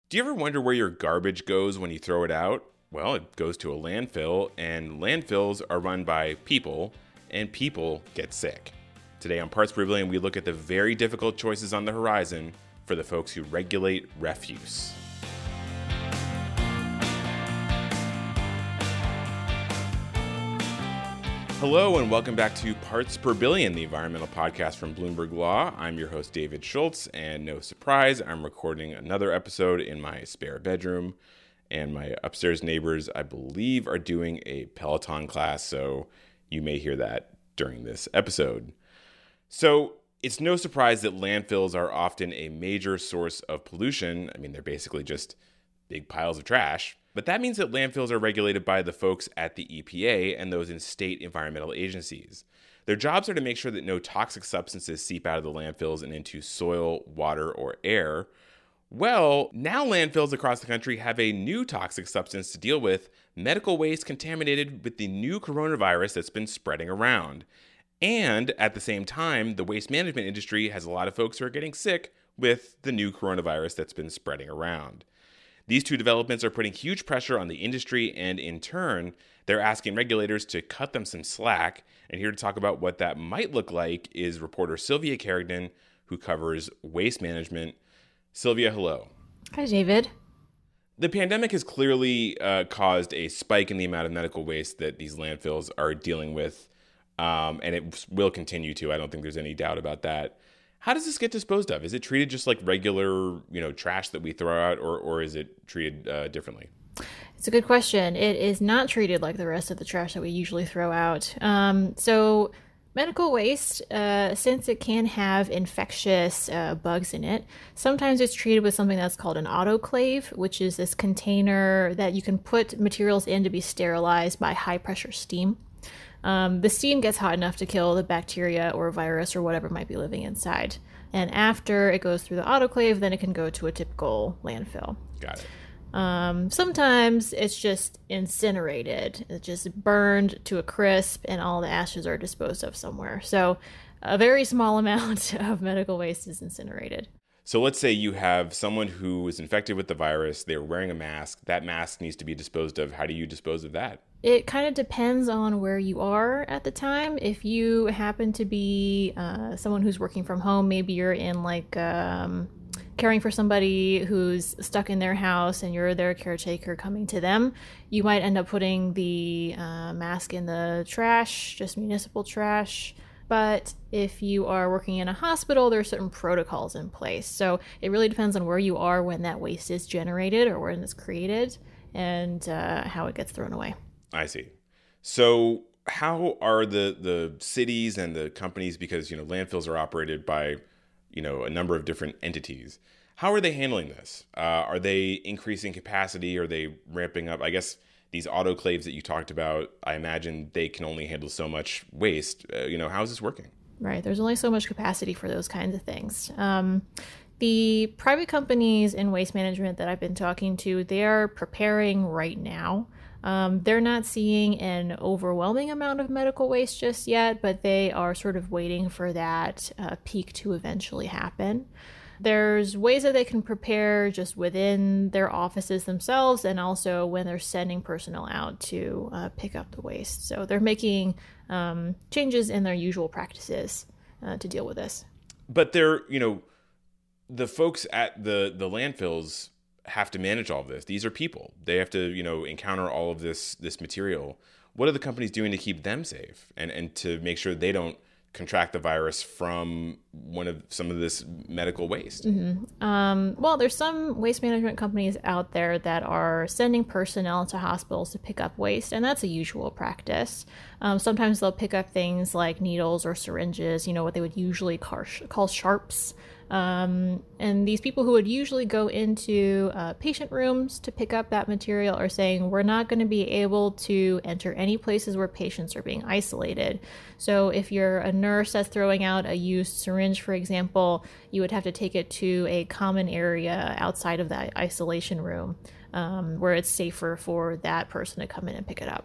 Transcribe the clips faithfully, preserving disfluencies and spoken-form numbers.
Do you ever wonder where your garbage goes when you throw it out? Well, it goes to a landfill, and landfills are run by people, and people get sick. Today on Parts Per Billion, we look at the very difficult choices on the horizon for the folks who regulate refuse. Hello and welcome back to Parts Per Billion, the environmental podcast from Bloomberg Law. I'm your host, David Schultz, and no surprise, I'm recording another episode in my spare bedroom. And my upstairs neighbors, I believe, are doing a Peloton class, so you may hear that during this episode. So it's no surprise that landfills are often a major source of pollution. I mean, they're basically just big piles of trash. But that means that landfills are regulated by the folks at the E P A and those in state environmental agencies. Their jobs are to make sure that no toxic substances seep out of the landfills and into soil, water, or air. Well, now landfills across the country have a new toxic substance to deal with, medical waste contaminated with the new coronavirus that's been spreading around. And at the same time, the waste management industry has a lot of folks who are getting sick with the new coronavirus that's been spreading around. These two developments are putting huge pressure on the industry, and in turn, they're asking regulators to cut them some slack. And here to talk about what that might look like is reporter Sylvia Carignan, who covers waste management. Sylvia, hello. Hi, David. The pandemic has clearly uh, caused a spike in the amount of medical waste that these landfills are dealing with, um, and it will continue to. I don't think there's any doubt about that. How does this get disposed of? Is it treated just like regular, you know, trash that we throw out, or or is it treated uh, differently? It's a good question. It is not treated like the rest of the trash that we usually throw out. Um, so medical waste, uh, since it can have infectious uh, bugs in it, sometimes it's treated with something that's called an autoclave, which is this container that you can put materials in to be sterilized by high pressure steam. Um, the steam gets hot enough to kill the bacteria or virus or whatever might be living inside. And after it goes through the autoclave, then it can go to a typical landfill. Got it. Um, sometimes it's just incinerated. It's just burned to a crisp and all the ashes are disposed of somewhere. So a very small amount of medical waste is incinerated. So let's say you have someone who is infected with the virus. They're wearing a mask. That mask needs to be disposed of. How do you dispose of that? It kind of depends on where you are at the time. If you happen to be uh, someone who's working from home, maybe you're in like um, caring for somebody who's stuck in their house and you're their caretaker coming to them, you might end up putting the uh, mask in the trash, just municipal trash. But if you are working in a hospital, there are certain protocols in place. So it really depends on where you are when that waste is generated or when it's created and uh, how it gets thrown away. I see. So how are the, the cities and the companies, because, you know, landfills are operated by, you know, a number of different entities. How are they handling this? Uh, are they increasing capacity? Are they ramping up? I guess these autoclaves that you talked about, I imagine they can only handle so much waste. Uh, you know, how is this working? Right. There's only so much capacity for those kinds of things. Um, the private companies in waste management that I've been talking to, they are preparing right now. Um, they're not seeing an overwhelming amount of medical waste just yet, but they are sort of waiting for that uh, peak to eventually happen. There's ways that they can prepare just within their offices themselves and also when they're sending personnel out to uh, pick up the waste. So they're making um, changes in their usual practices uh, to deal with this. But they're, you know, the folks at the, the landfills have to manage all of this. These are people. They have to, you know, encounter all of this this material. What are the companies doing to keep them safe and, and to make sure they don't contract the virus from one of some of this medical waste? Mm-hmm. Um, well, there's some waste management companies out there that are sending personnel to hospitals to pick up waste, and that's a usual practice. Um, sometimes they'll pick up things like needles or syringes, you know, what they would usually call, call sharps. Um, and these people who would usually go into uh, patient rooms to pick up that material are saying, we're not going to be able to enter any places where patients are being isolated. So if you're a nurse that's throwing out a used syringe, for example, you would have to take it to a common area outside of that isolation room um, where it's safer for that person to come in and pick it up.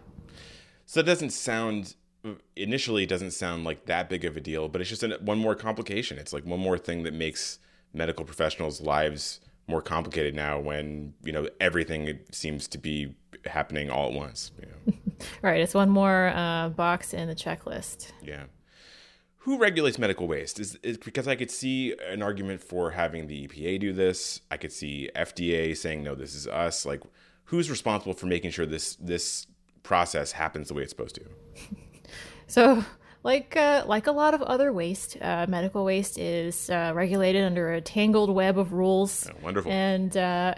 So it doesn't sound initially it doesn't sound like that big of a deal, but it's just an, one more complication. It's like one more thing that makes medical professionals' lives more complicated now when, you know, everything seems to be happening all at once. You know? Right. It's one more uh, box in the checklist. Yeah. Who regulates medical waste? Is, is because I could see an argument for having the E P A do this. I could see F D A saying, no, this is us. Like, who's responsible for making sure this this process happens the way it's supposed to? So, like uh, like a lot of other waste, uh, medical waste is uh, regulated under a tangled web of rules. Oh, wonderful. And uh,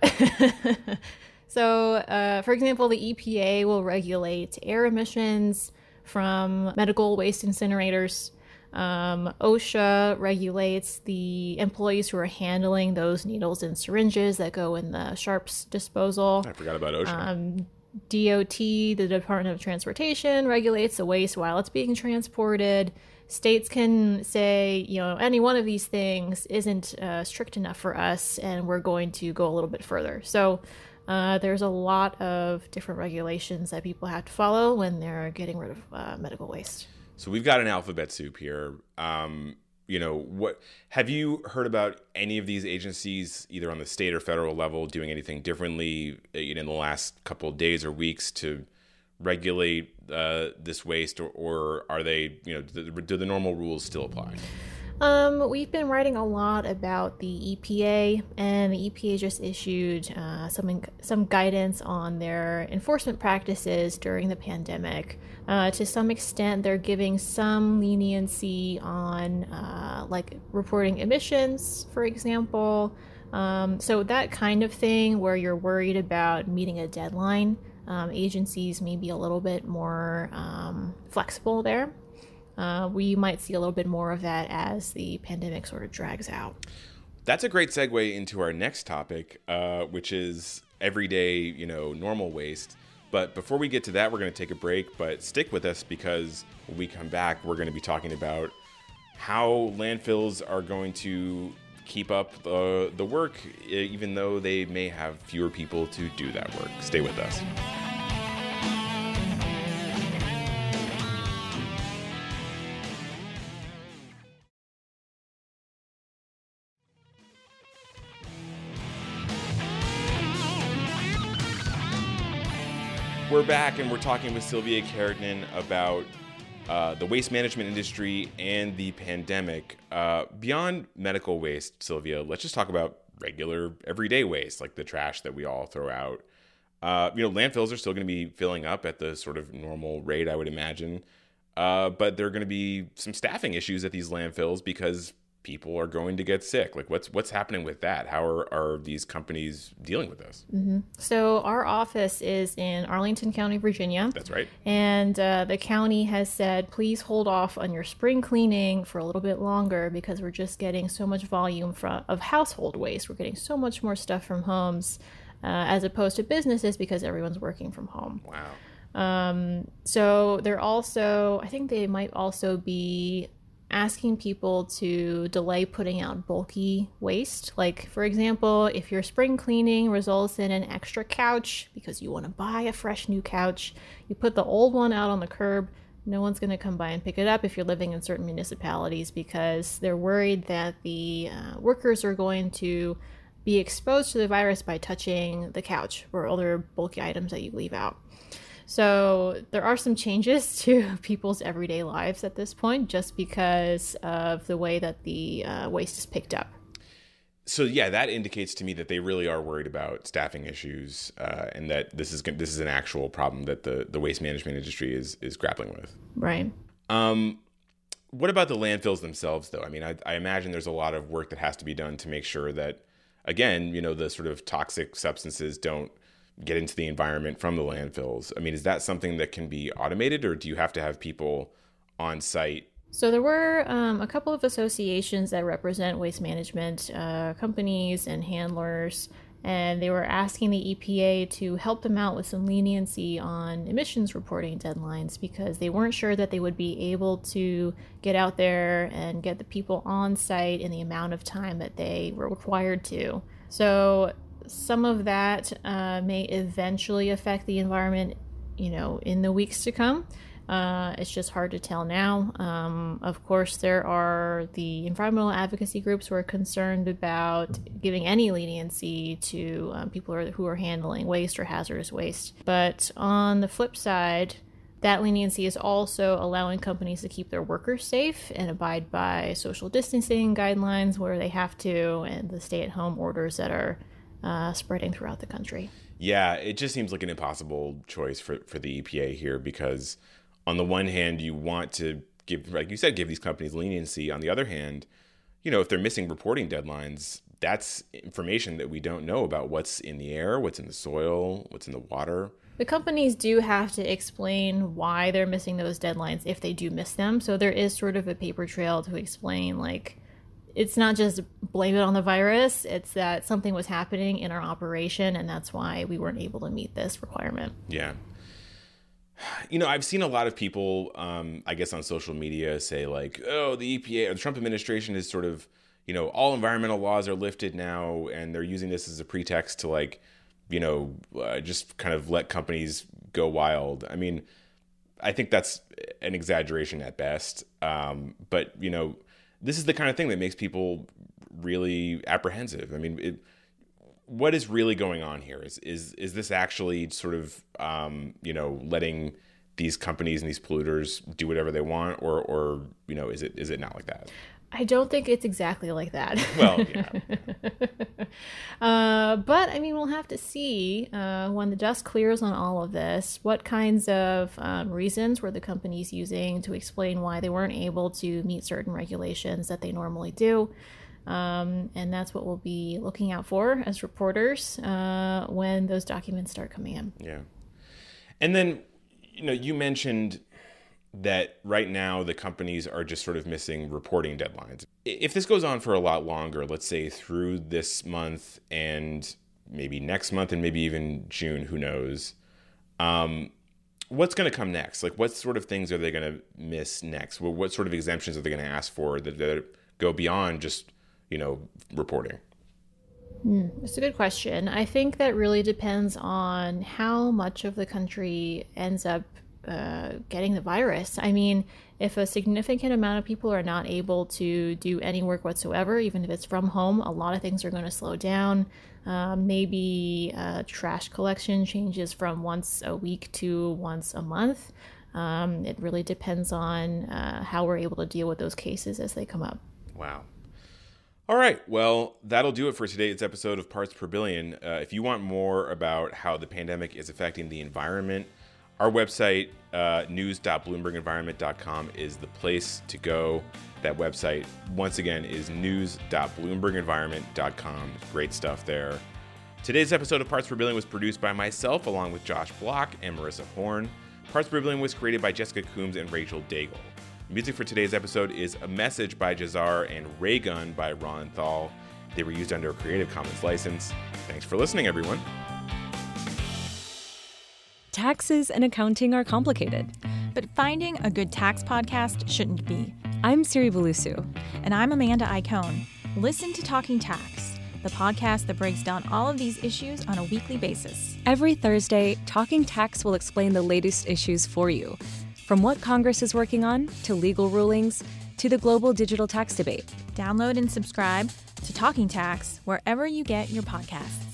so, uh, for example, the E P A will regulate air emissions from medical waste incinerators. Um, OSHA regulates the employees who are handling those needles and syringes that go in the sharps disposal. I forgot about OSHA. Um, D O T, the Department of Transportation, regulates the waste while it's being transported. States can say, you know, any one of these things isn't uh, strict enough for us, and we're going to go a little bit further. So uh, there's a lot of different regulations that people have to follow when they're getting rid of uh, medical waste. So we've got an alphabet soup here. Um, you know, what have you heard about any of these agencies, either on the state or federal level, doing anything differently in the last couple of days or weeks to regulate uh, this waste, or, or are they, you know, do, do the normal rules still apply? Um, we've been writing a lot about the E P A, and the E P A just issued uh, some some guidance on their enforcement practices during the pandemic. Uh, to some extent, they're giving some leniency on uh, like reporting emissions, for example. Um, so that kind of thing where you're worried about meeting a deadline, um, agencies may be a little bit more um, flexible there. Uh, we might see a little bit more of that as the pandemic sort of drags out. That's a great segue into our next topic, uh, which is everyday, you know, normal waste. But before we get to that, we're going to take a break. But stick with us, because when we come back, we're going to be talking about how landfills are going to keep up the, the work, even though they may have fewer people to do that work. Stay with us. We're back, and we're talking with Sylvia Carignan about uh, the waste management industry and the pandemic. Uh, beyond medical waste, Sylvia, let's just talk about regular, everyday waste, like the trash that we all throw out. Uh, you know, landfills are still going to be filling up at the sort of normal rate, I would imagine. Uh, but there are going to be some staffing issues at these landfills because people are going to get sick. Like, what's what's happening with that? How are, are these companies dealing with this? Mm-hmm. So our office is in Arlington County, Virginia. That's right. And uh, the county has said, please hold off on your spring cleaning for a little bit longer, because we're just getting so much volume from, of household waste. We're getting so much more stuff from homes uh, as opposed to businesses, because everyone's working from home. Wow. Um, so they're also, I think they might also be asking people to delay putting out bulky waste. Like, for example, if your spring cleaning results in an extra couch because you want to buy a fresh new couch, you put the old one out on the curb. No one's going to come by and pick it up if you're living in certain municipalities, because they're worried that the uh, workers are going to be exposed to the virus by touching the couch or other bulky items that you leave out. So there are some changes to people's everyday lives at this point, just because of the way that the uh, waste is picked up. So yeah, that indicates to me that they really are worried about staffing issues, uh, and that this is this is an actual problem that the, the waste management industry is is grappling with. Right. Um, what about the landfills themselves, though? I mean, I, I imagine there's a lot of work that has to be done to make sure that, again, you know, the sort of toxic substances don't get into the environment from the landfills. I mean, is that something that can be automated, or do you have to have people on site? So there were um, a couple of associations that represent waste management uh, companies and handlers, and they were asking the E P A to help them out with some leniency on emissions reporting deadlines, because they weren't sure that they would be able to get out there and get the people on site in the amount of time that they were required to. So some of that uh, may eventually affect the environment, you know, in the weeks to come. Uh, it's just hard to tell now. Um, of course, there are the environmental advocacy groups who are concerned about giving any leniency to um, people who are, who are handling waste or hazardous waste. But on the flip side, that leniency is also allowing companies to keep their workers safe and abide by social distancing guidelines where they have to, and the stay-at-home orders that are uh, spreading throughout the country. Yeah, it just seems like an impossible choice for, for the E P A here, because on the one hand, you want to give, like you said, give these companies leniency. On the other hand, you know, if they're missing reporting deadlines, that's information that we don't know about what's in the air, what's in the soil, what's in the water. The companies do have to explain why they're missing those deadlines if they do miss them. So there is sort of a paper trail to explain, like, it's not just blame it on the virus. It's that something was happening in our operation, and that's why we weren't able to meet this requirement. Yeah. You know, I've seen a lot of people, um, I guess on social media say like, oh, the E P A or the Trump administration is sort of, you know, all environmental laws are lifted now, and they're using this as a pretext to, like, you know, uh, just kind of let companies go wild. I mean, I think that's an exaggeration at best. Um, but, you know, this is the kind of thing that makes people really apprehensive. I mean, it, what is really going on here? Is is is this actually sort of, um, you know, letting these companies and these polluters do whatever they want, or, or you know, is it is it not like that? I don't think it's exactly like that. Well, yeah. uh, but, I mean, we'll have to see uh, when the dust clears on all of this, what kinds of um, reasons were the companies using to explain why they weren't able to meet certain regulations that they normally do. Um, and that's what we'll be looking out for as reporters uh, when those documents start coming in. Yeah. And then, you know, you mentioned that right now the companies are just sort of missing reporting deadlines. If this goes on for a lot longer, let's say through this month and maybe next month and maybe even June, who knows, um, what's going to come next? Like, what sort of things are they going to miss next? What, what sort of exemptions are they going to ask for that, that go beyond just, you know, reporting? Mm, that's a good question. I think that really depends on how much of the country ends up Uh, getting the virus. I mean, if a significant amount of people are not able to do any work whatsoever, even if it's from home, a lot of things are going to slow down. Um, maybe uh, trash collection changes from once a week to once a month. Um, it really depends on uh, how we're able to deal with those cases as they come up. Wow. All right. Well, that'll do it for today's episode of Parts Per Billion. Uh, if you want more about how the pandemic is affecting the environment, our website, uh, news dot bloomberg environment dot com, is the place to go. That website, once again, is news dot bloomberg environment dot com. Great stuff there. Today's episode of Parts Per Billion was produced by myself, along with Josh Block and Marissa Horn. Parts Per Billion was created by Jessica Coombs and Rachel Daigle. Music for today's episode is A Message by Jazar and Raygun by Ron Thal. They were used under a Creative Commons license. Thanks for listening, everyone. Taxes and accounting are complicated. But finding a good tax podcast shouldn't be. I'm Siri Belusu. And I'm Amanda Icone. Listen to Talking Tax, the podcast that breaks down all of these issues on a weekly basis. Every Thursday, Talking Tax will explain the latest issues for you, from what Congress is working on, to legal rulings, to the global digital tax debate. Download and subscribe to Talking Tax wherever you get your podcasts.